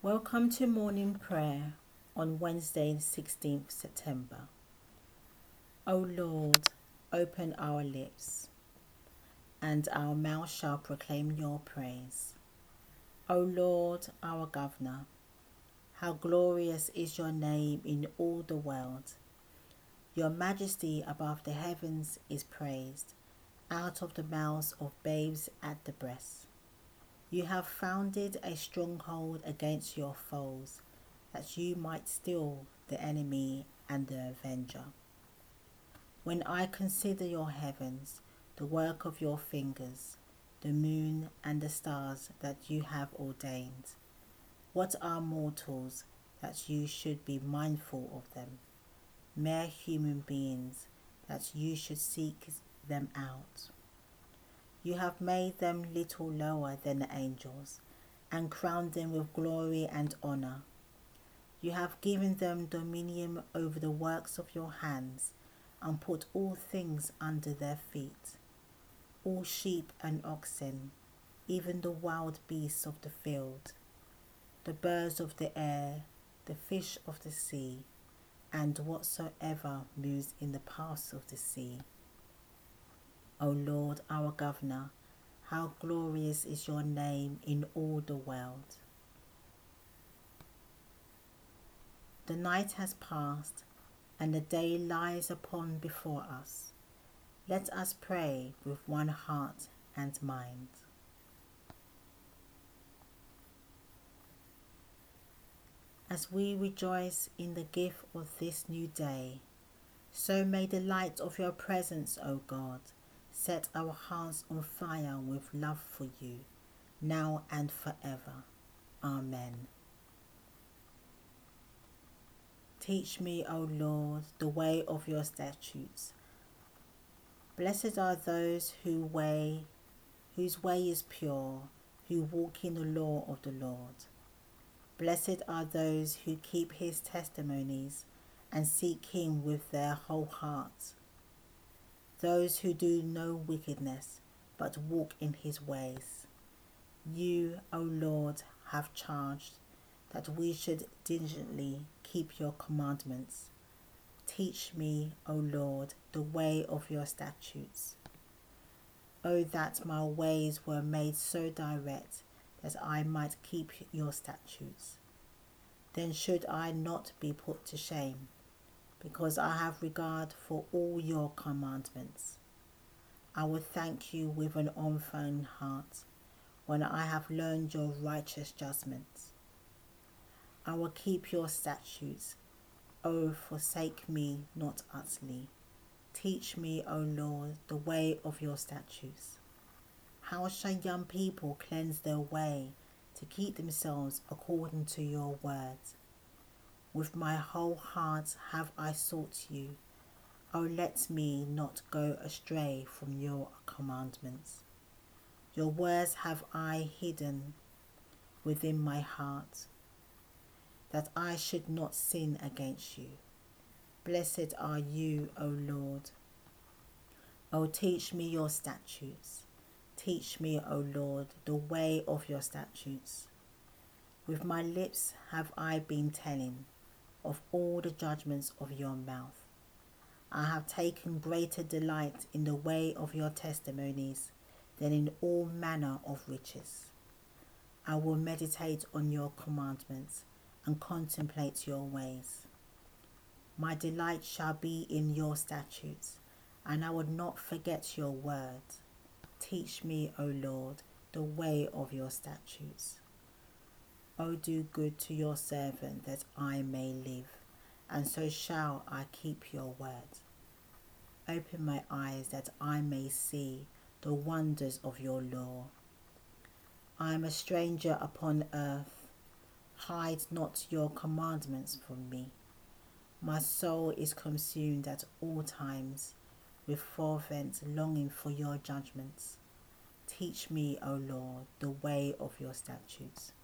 Welcome to morning prayer on Wednesday, 16th September. O Lord, open our lips, and our mouth shall proclaim your praise. O Lord, our Governor, how glorious is your name in all the world. Your majesty above the heavens is praised, out of the mouths of babes at the breast. You have founded a stronghold against your foes, that you might still the enemy and the avenger. When I consider your heavens, the work of your fingers, the moon and the stars that you have ordained, what are mortals that you should be mindful of them? Mere human beings that you should seek them out. You have made them little lower than the angels, and crowned them with glory and honor. You have given them dominion over the works of your hands, and put all things under their feet, all sheep and oxen, even the wild beasts of the field, the birds of the air, the fish of the sea, and whatsoever moves in the paths of the sea. O Lord, our Governor, how glorious is your name in all the world. The night has passed, and the day lies upon before us. Let us pray with one heart and mind. As we rejoice in the gift of this new day, so may the light of your presence, O God, set our hearts on fire with love for you, now and forever. Amen. Teach me, O Lord, the way of your statutes. Blessed are those whose way is pure, who walk in the law of the Lord. Blessed are those who keep his testimonies and seek him with their whole heart. Those who do no wickedness, but walk in his ways. You, O Lord, have charged that we should diligently keep your commandments. Teach me, O Lord, the way of your statutes. O that my ways were made so direct that I might keep your statutes. Then should I not be put to shame, because I have regard for all your commandments. I will thank you with an unfeigned heart when I have learned your righteous judgments. I will keep your statutes. O forsake me not utterly. Teach me, O Lord, the way of your statutes. How shall young people cleanse their way to keep themselves according to your word? With my whole heart have I sought you. O let me not go astray from your commandments. Your words have I hidden within my heart, that I should not sin against you. Blessed are you, O Lord. O teach me your statutes. Teach me, O Lord, the way of your statutes. With my lips have I been telling of all the judgments of your mouth. I have taken greater delight in the way of your testimonies than in all manner of riches. I will meditate on your commandments and contemplate your ways. My delight shall be in your statutes, and I will not forget your word. Teach me, O Lord, the way of your statutes. O do good to your servant that I may live, and so shall I keep your word. Open my eyes that I may see the wonders of your law. I am a stranger upon earth. Hide not your commandments from me. My soul is consumed at all times with fervent longing for your judgments. Teach me, O Lord, the way of your statutes.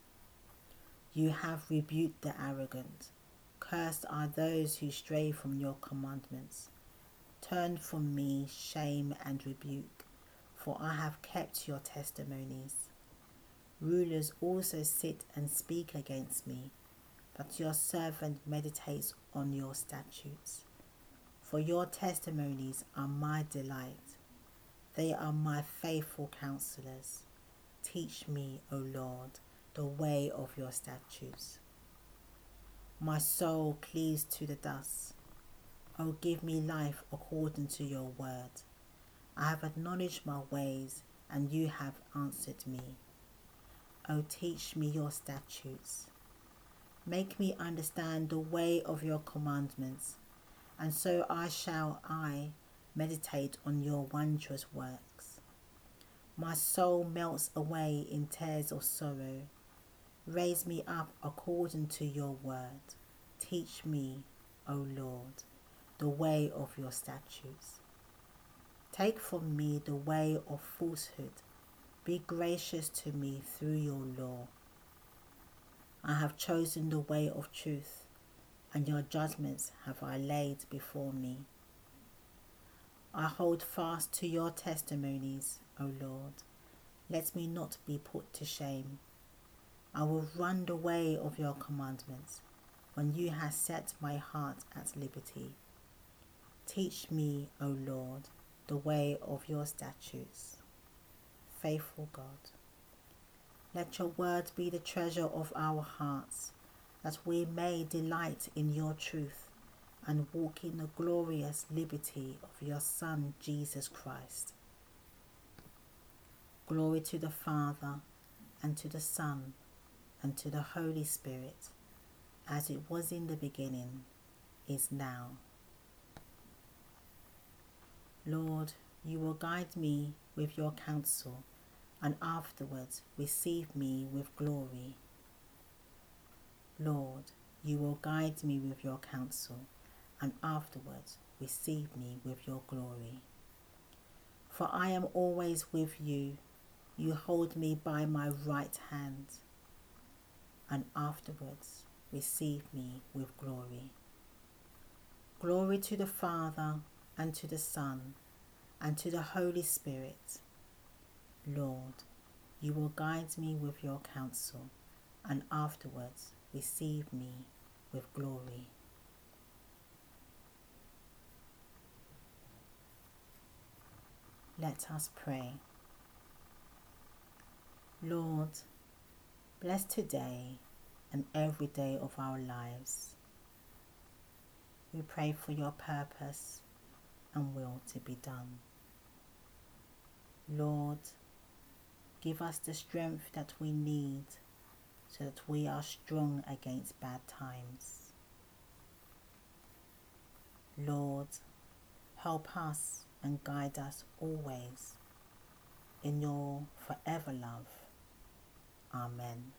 You have rebuked the arrogant. Cursed are those who stray from your commandments. Turn from me shame and rebuke, for I have kept your testimonies. Rulers also sit and speak against me, but your servant meditates on your statutes. For your testimonies are my delight. They are my faithful counselors. Teach me, O Lord, the way of your statutes. My soul cleaves to the dust. O give me life according to your word. I have acknowledged my ways, and you have answered me. O teach me your statutes. Make me understand the way of your commandments, and so I meditate on your wondrous works. My soul melts away in tears of sorrow. Raise me up according to your word. Teach me, O Lord, the way of your statutes. Take from me the way of falsehood. Be gracious to me through your law. I have chosen the way of truth, and your judgments have I laid before me. I hold fast to your testimonies, O Lord. Let me not be put to shame. I will run the way of your commandments when you have set my heart at liberty. Teach me, O Lord, the way of your statutes. Faithful God, let your word be the treasure of our hearts, that we may delight in your truth and walk in the glorious liberty of your Son, Jesus Christ. Glory to the Father, and to the Son, and to the Holy Spirit, as it was in the beginning, is now. Lord, you will guide me with your counsel, and afterwards receive me with glory. Lord, you will guide me with your counsel, and afterwards receive me with your glory. For I am always with you. You hold me by my right hand, and afterwards receive me with glory. Glory to the Father, and to the Son, and to the Holy Spirit. Lord, you will guide me with your counsel, and afterwards receive me with glory. Let us pray. Lord, bless today and every day of our lives. We pray for your purpose and will to be done. Lord, give us the strength that we need so that we are strong against bad times. Lord, help us and guide us always in your forever love. Amen.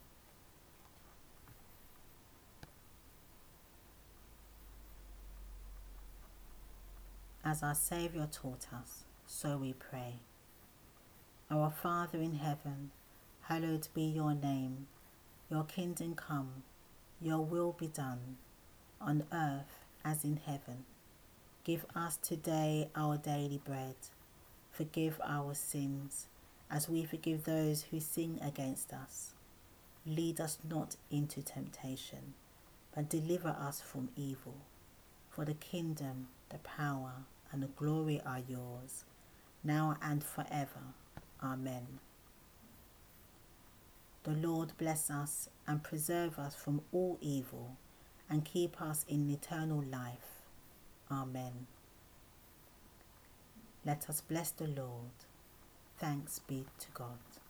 As our Saviour taught us, so we pray. Our Father in heaven, hallowed be your name. Your kingdom come, your will be done, on earth as in heaven. Give us today our daily bread. Forgive our sins, as we forgive those who sin against us. Lead us not into temptation, but deliver us from evil. For the kingdom, the power, and the glory are yours, now and forever. Amen. The Lord bless us and preserve us from all evil, and keep us in eternal life. Amen. Let us bless the Lord. Thanks be to God.